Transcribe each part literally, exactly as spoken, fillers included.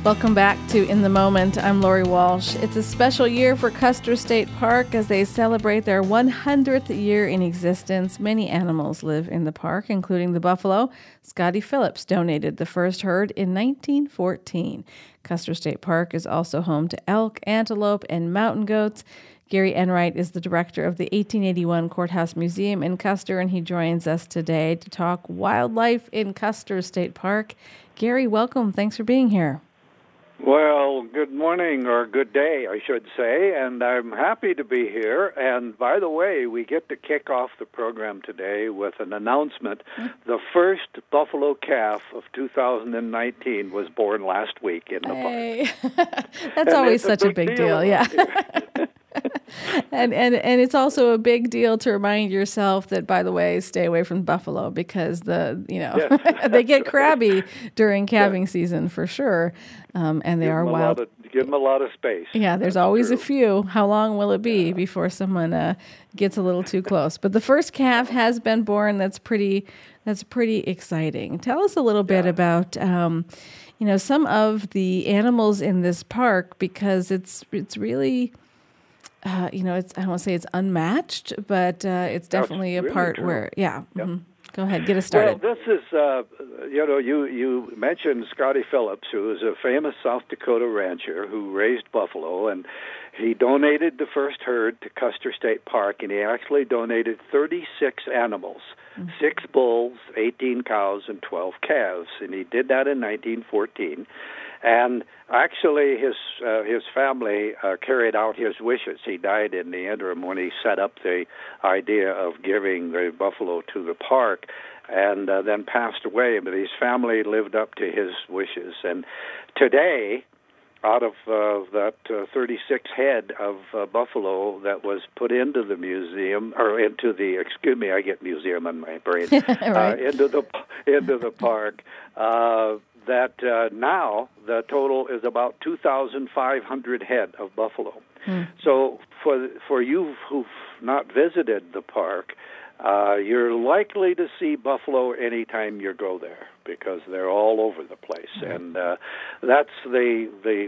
Welcome back to In the Moment. I'm Lori Walsh. It's a special year for Custer State Park as they celebrate their one hundredth year in existence. Many animals live in the park, including the buffalo. Scotty Phillips donated the first herd in nineteen fourteen. Custer State Park is also home to elk, antelope, and mountain goats. Gary Enright is the director of the eighteen eighty-one Courthouse Museum in Custer, and he joins us today to talk wildlife in Custer State Park. Gary, welcome. Thanks for being here. Well, good morning, or good day, I should say, and I'm happy to be here. And by the way, we get to kick off the program today with an announcement. The first buffalo calf of two thousand nineteen was born last week in the hey. park. That's and always such a big a big deal, deal yeah. and, and and it's also a big deal to remind yourself that, by the way, stay away from buffalo because the you know yes. they get crabby during calving yes. season for sure, um, and they give are them wild. Of, give them a lot of space. Yeah, there's That's always true. a few. How long will it be yeah. before someone uh, gets a little too close? But the first calf has been born. That's pretty. That's pretty exciting. Tell us a little bit yeah. about. Um, you know, some of the animals in this park, because it's it's really. Uh, you know, it's I don't want to say it's unmatched, but uh, it's definitely That's a really part true. where, yeah. Yep. Mm-hmm. Go ahead, get us started. Well, this is, uh, you know, you, you mentioned Scotty Phillips, who is a famous South Dakota rancher who raised buffalo, and he donated the first herd to Custer State Park, and he actually donated thirty-six animals, mm-hmm. six bulls, eighteen cows, and twelve calves, and he did that in nineteen fourteen. And actually, his uh, his family uh, carried out his wishes. He died in the interim when he set up the idea of giving the buffalo to the park, and uh, then passed away. But his family lived up to his wishes. And today, out of uh, that uh, thirty-six head of uh, buffalo that was put into the museum, or into the, excuse me, I get museum in my brain, right. uh, into the into the park. Uh, that uh, now the total is about two thousand five hundred head of buffalo. Hmm. So for for you who've not visited the park, uh, you're likely to see buffalo anytime you go there because they're all over the place. Hmm. And uh, that's the the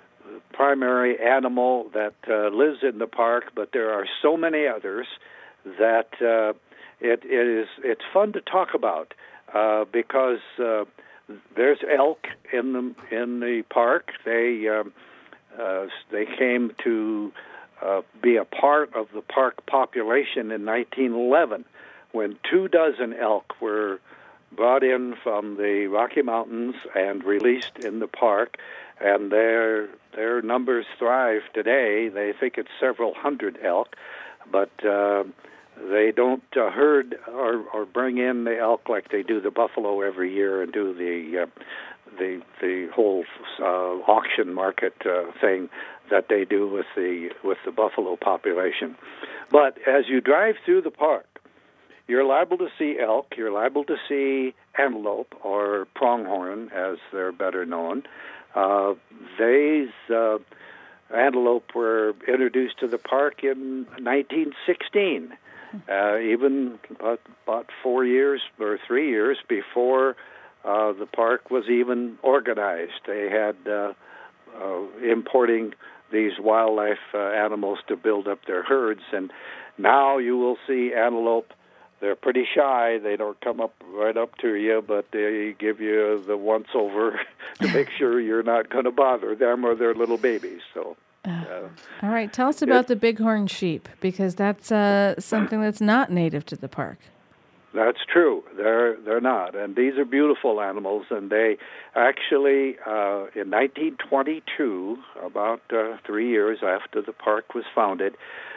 primary animal that uh, lives in the park, but there are so many others that uh, it, it is it's fun to talk about uh, because uh, there's elk in the in the park. They um, uh, they came to uh, be a part of the park population in nineteen eleven, when two dozen elk were brought in from the Rocky Mountains and released in the park, and their their numbers thrive today. They think it's several hundred elk, but uh, they don't uh, herd or, or bring in the elk like they do the buffalo every year and do the uh, the the whole uh, auction market uh, thing that they do with the with the buffalo population. But as you drive through the park, you're liable to see elk, you're liable to see antelope, or pronghorn, as they're better known. Uh, these uh, antelope were introduced to the park in nineteen sixteen. Uh, even about, about four years or three years before uh, the park was even organized. They had uh, uh, importing these wildlife uh, animals to build up their herds, and now you will see antelope. They're pretty shy. They don't come up right up to you, but they give you the once-over to make sure you're not going to bother them or their little babies. So. Uh, all right, tell us about it, the bighorn sheep, because that's uh, something that's not native to the park. That's true. They're they're not, and these are beautiful animals. And they actually, uh, in nineteen twenty-two, about uh, three years after the park was founded,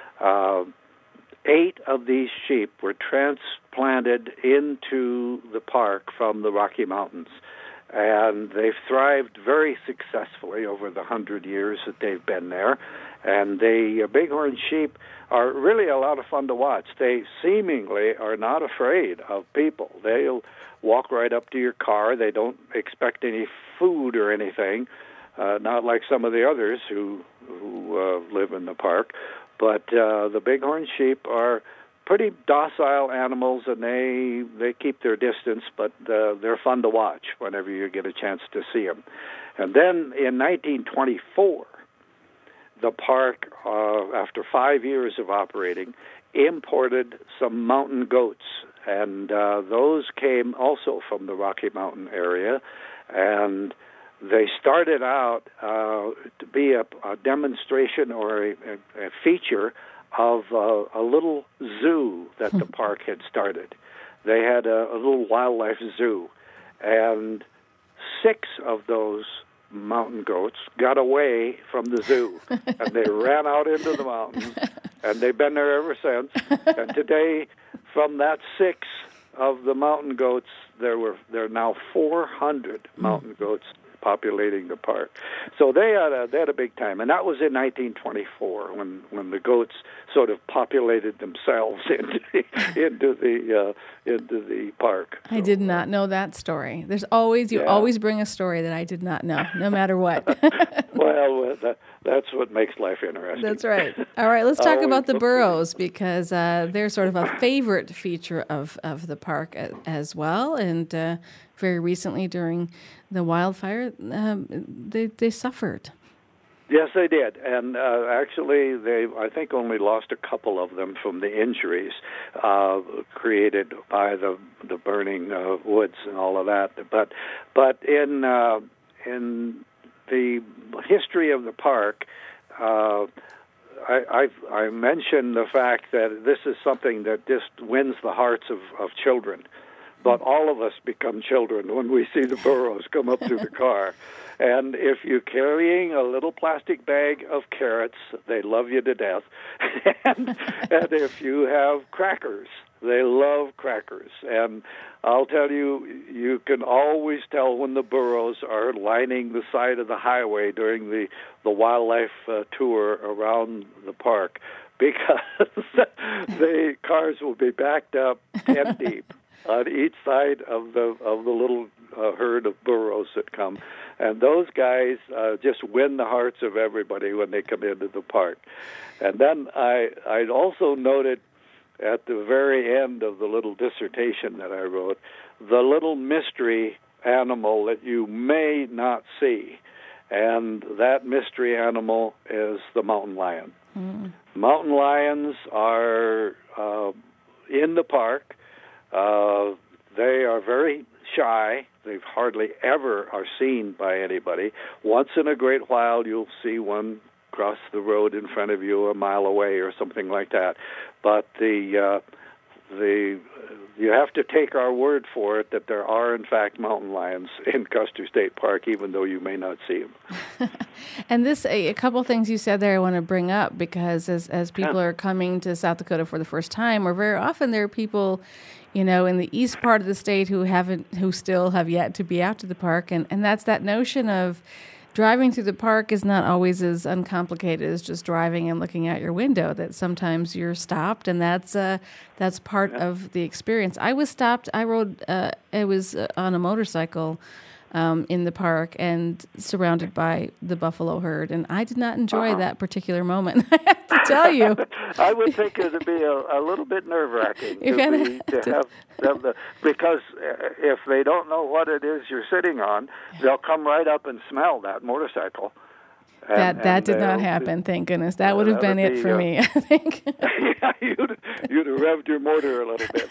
uh, eight of these sheep were transplanted into the park from the Rocky Mountains. And they've thrived very successfully over the hundred years that they've been there. And the uh, bighorn sheep are really a lot of fun to watch. They seemingly are not afraid of people. They'll walk right up to your car. They don't expect any food or anything, uh, not like some of the others who who uh, live in the park. But uh, the bighorn sheep are pretty docile animals, and they they keep their distance, but uh, they're fun to watch whenever you get a chance to see them. And then in nineteen twenty-four, the park, uh, after five years of operating, imported some mountain goats. And uh, those came also from the Rocky Mountain area. And they started out uh, to be a, a demonstration or a, a feature of uh, a little zoo that the park had started. They had a, a little wildlife zoo. And six of those mountain goats got away from the zoo, and they ran out into the mountains, and they've been there ever since. And today, from that six of the mountain goats, there were there are now four hundred mountain goats populating the park. So they had a they had a big time, and that was in nineteen twenty-four when when the goats sort of populated themselves into the, into the uh, into the park. I so, did not know that story. There's always you yeah. always bring a story that I did not know, no matter what. Well, that, that's what makes life interesting. That's right. All right, let's talk about the burros, because uh, they're sort of a favorite feature of, of the park as well. And uh, very recently during the wildfire, um, they they suffered. Yes, they did, and uh, actually, they I think only lost a couple of them from the injuries uh, created by the the burning uh, woods and all of that. But but in uh, in the history of the park, uh, I I've, I mentioned the fact that this is something that just wins the hearts of, of children. But all of us become children when we see the burros come up to the car. And if you're carrying a little plastic bag of carrots, they love you to death. and, and if you have crackers, they love crackers. And I'll tell you, you can always tell when the burros are lining the side of the highway during the, the wildlife uh, tour around the park, because the cars will be backed up ten deep on each side of the of the little uh, herd of burros that come. And those guys uh, just win the hearts of everybody when they come into the park. And then I I also noted at the very end of the little dissertation that I wrote, the little mystery animal that you may not see. And that mystery animal is the mountain lion. Mm. Mountain lions are uh, in the park. Uh, they are very shy. They hardly ever are seen by anybody. Once in a great while, you'll see one cross the road in front of you a mile away or something like that. But the uh, the you have to take our word for it that there are, in fact, mountain lions in Custer State Park, even though you may not see them. And this, a, a couple things you said there I want to bring up, because as, as people yeah. are coming to South Dakota for the first time, or very often there are people, you know, in the east part of the state who haven't, who still have yet to be out to the park. And, and that's that notion of driving through the park is not always as uncomplicated as just driving and looking out your window, that sometimes you're stopped, and that's uh, that's part yeah. of the experience. I was stopped. I rode, uh, I was uh, on a motorcycle um, in the park and surrounded by the buffalo herd, and I did not enjoy uh-huh. that particular moment, I have to tell you. I would think it would be a, a little bit nerve-wracking to, be, to, to have them, the, because if they don't know what it is you're sitting on, they'll come right up and smell that motorcycle. And, that that did not happen, thank goodness. That uh, would have been it be, for uh, me, I think. Yeah, you'd, you'd have revved your motor a little bit.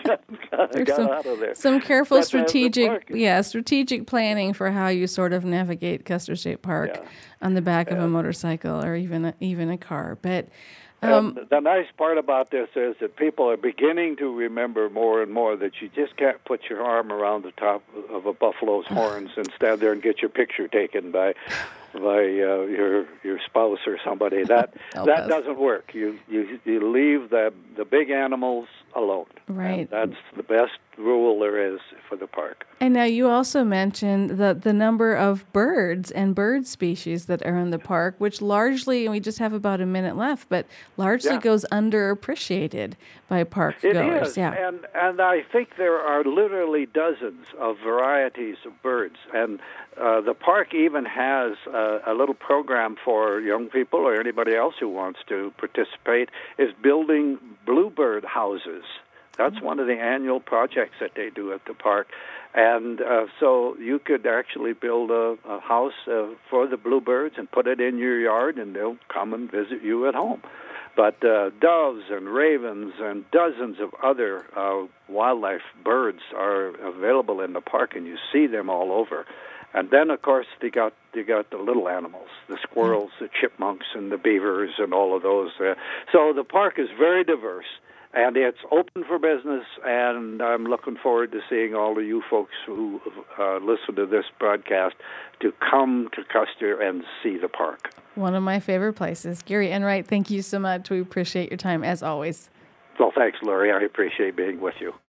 got, got some, out of there. Some careful but, strategic, uh, yeah, strategic planning for how you sort of navigate Custer State Park yeah. on the back yeah. of a motorcycle or even a, even a car. But um, the nice part about this is that people are beginning to remember more and more that you just can't put your arm around the top of a buffalo's horns and stand there and get your picture taken by by uh, your your spouse or somebody. That that doesn't work. You you you leave the the big animals alone. Right. And that's the best rule there is for the park. And now you also mentioned the the number of birds and bird species that are in the park, which largely, and we just have about a minute left, but largely yeah. goes underappreciated by park it goers. Is. Yeah. And and I think there are literally dozens of varieties of birds. And uh, the park even has a, a little program for young people or anybody else who wants to participate, is building bluebird houses That's one of the annual projects that they do at the park. And uh, so you could actually build a, a house uh, for the bluebirds and put it in your yard, and they'll come and visit you at home. But uh, doves and ravens and dozens of other uh, wildlife birds are available in the park, and you see them all over. And then, of course, they got they got the little animals, the squirrels, the chipmunks, and the beavers, and all of those. Uh, so the park is very diverse, and it's open for business. And I'm looking forward to seeing all of you folks who uh, listen to this broadcast to come to Custer and see the park. One of my favorite places. Gary Enright, thank you so much. We appreciate your time, as always. Well, thanks, Lori. I appreciate being with you.